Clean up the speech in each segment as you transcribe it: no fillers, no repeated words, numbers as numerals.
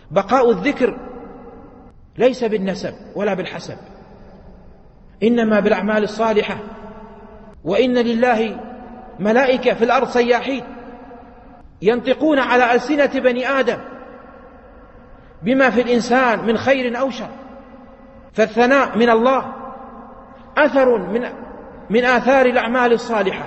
بقاء الذكر ليس بالنسب ولا بالحسب، إنما بالأعمال الصالحة. وإن لله ملائكة في الأرض سياحين ينطقون على ألسنة بني آدم بما في الإنسان من خير أو شر، فالثناء من الله أثر من آثار الأعمال الصالحة.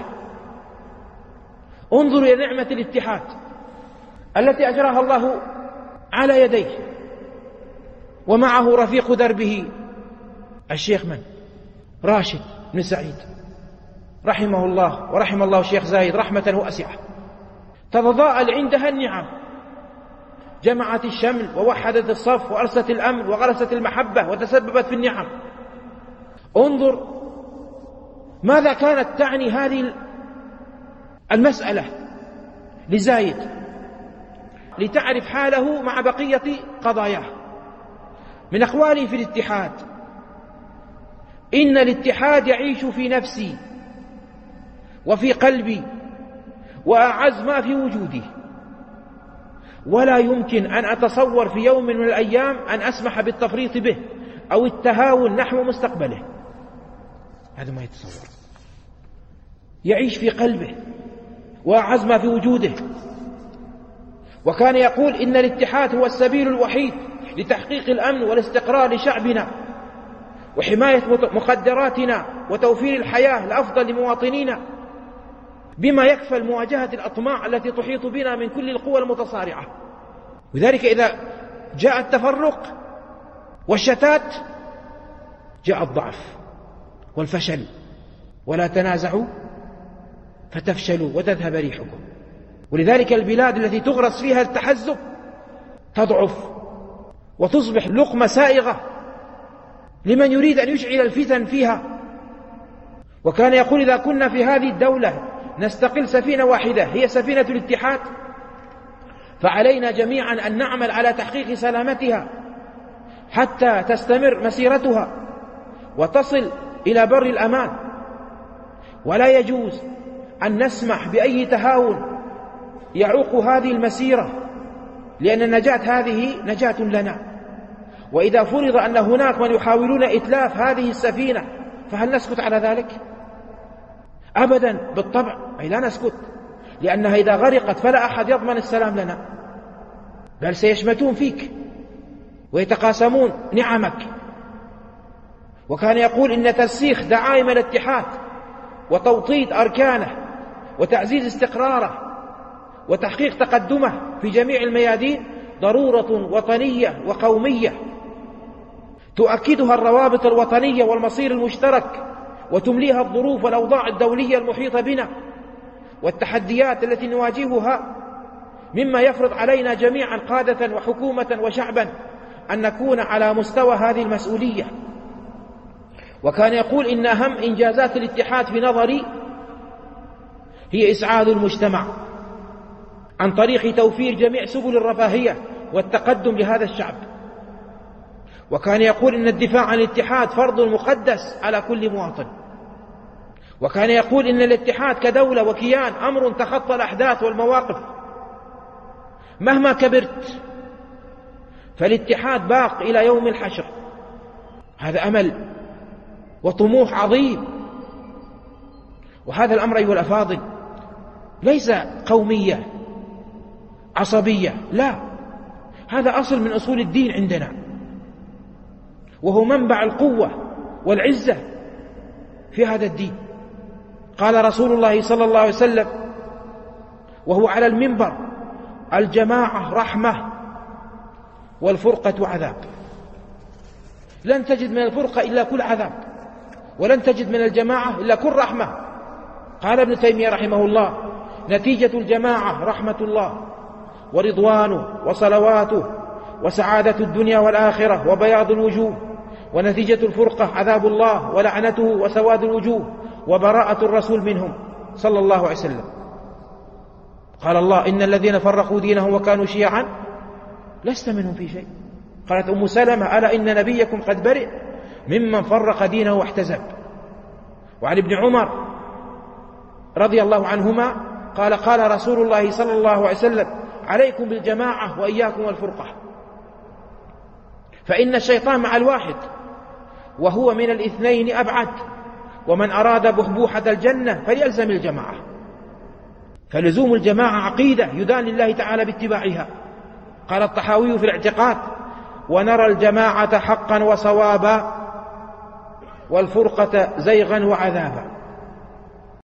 انظروا إلى نعمة الاتحاد التي أجراها الله على يديه، ومعه رفيق دربه الشيخ راشد بن سعيد رحمه الله، ورحم الله الشيخ زايد رحمة واسعة. تتضاءل عندها النعم، جمعت الشمل ووحدت الصف وأرست الأمن وغرست المحبة وتسببت في النعم. انظر ماذا كانت تعني هذه المسألة لزايد لتعرف حاله مع بقية قضاياه. من أقواله في الاتحاد: إن الاتحاد يعيش في نفسي وفي قلبي وأعز ما في وجودي، ولا يمكن أن أتصور في يوم من الأيام أن أسمح بالتفريط به أو التهاون نحو مستقبله. هذا ما يتصور. يعيش في قلبه وأعز ما في وجوده. وكان يقول: إن الاتحاد هو السبيل الوحيد لتحقيق الأمن والاستقرار لشعبنا وحماية مقدراتنا وتوفير الحياة الأفضل لمواطنينا، بما يكفل مواجهة الأطماع التي تحيط بنا من كل القوى المتصارعة. وذلك إذا جاء التفرق والشتات جاء الضعف والفشل. ولا تنازعوا فتفشلوا وتذهب ريحكم. ولذلك البلاد التي تغرس فيها التحزب تضعف وتصبح لقمة سائغة لمن يريد أن يشعل الفتن فيها. وكان يقول: إذا كنا في هذه الدولة نستقل سفينة واحدة هي سفينة الاتحاد، فعلينا جميعا أن نعمل على تحقيق سلامتها حتى تستمر مسيرتها وتصل إلى بر الأمان. ولا يجوز أن نسمح بأي تهاون يعوق هذه المسيرة، لأن النجاة هذه نجاة لنا. وإذا فرض أن هناك من يحاولون إتلاف هذه السفينة فهل نسكت على ذلك؟ أبدا، بالطبع أي لا نسكت، لأنها إذا غرقت فلا أحد يضمن السلام لنا، بل سيشمتون فيك ويتقاسمون نعمك. وكان يقول: إن ترسيخ دعائم الاتحاد وتوطيد أركانه وتعزيز استقراره وتحقيق تقدمه في جميع الميادين ضرورة وطنية وقومية تؤكدها الروابط الوطنية والمصير المشترك، وتمليها الظروف والأوضاع الدولية المحيطة بنا والتحديات التي نواجهها، مما يفرض علينا جميعا قادة وحكومة وشعبا أن نكون على مستوى هذه المسؤولية. وكان يقول: إن أهم إنجازات الاتحاد في نظري هي إسعاد المجتمع عن طريق توفير جميع سبل الرفاهية والتقدم لهذا الشعب. وكان يقول: إن الدفاع عن الاتحاد فرض مقدس على كل مواطن. وكان يقول: إن الاتحاد كدولة وكيان أمر تخطى الأحداث والمواقف، مهما كبرت فالاتحاد باق إلى يوم الحشر. هذا أمل وطموح عظيم. وهذا الأمر أيها الأفاضل ليس قومية عصبية، لا، هذا أصل من أصول الدين عندنا، وهو منبع القوة والعزة في هذا الدين. قال رسول الله صلى الله عليه وسلم وهو على المنبر: الجماعة رحمة والفرقة عذاب. لن تجد من الفرقة إلا كل عذاب، ولن تجد من الجماعة إلا كل رحمة. قال ابن تيمية رحمه الله: نتيجة الجماعة رحمة الله ورضوانه وصلواته وسعادة الدنيا والآخرة وبياض الوجوه، ونتيجة الفرقة عذاب الله ولعنته وسواد الوجوه وبراءة الرسول منهم صلى الله عليه وسلم. قال الله: إن الذين فرقوا دينهم وكانوا شيعا لست منهم في شيء. قالت أم سلمة: ألا إن نبيكم قد برئ ممن فرق دينه واحتزب. وعن ابن عمر رضي الله عنهما قال: قال رسول الله صلى الله عليه وسلم: عليكم بالجماعة وإياكم الفرقة. فإن الشيطان مع الواحد، وهو من الاثنين أبعد. ومن أراد بحبوحة الجنة فليلزم الجماعة. فلزوم الجماعة عقيدة يدان لله تعالى باتباعها. قال الطحاوي في الاعتقاد: ونرى الجماعة حقا وصوابا والفرقة زيغا وعذابا.